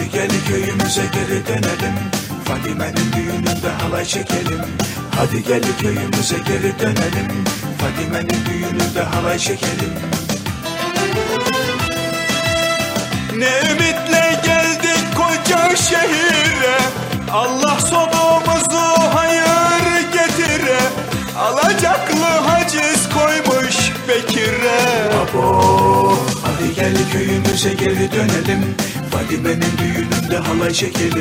Hadi gel köyümüze geri dönelim, Fadime'nin düğününde halay çekelim. Hadi gel köyümüze geri dönelim, Fadime'nin düğününde halay çekelim. Ne ümitle geldik koca şehire, Allah sonumuzu hayır getire. Alacaklı haciz koymuş Bekir'e. Abo, hadi gel köyümüze geri dönelim, Fadime'nin düğününde halay çekelim.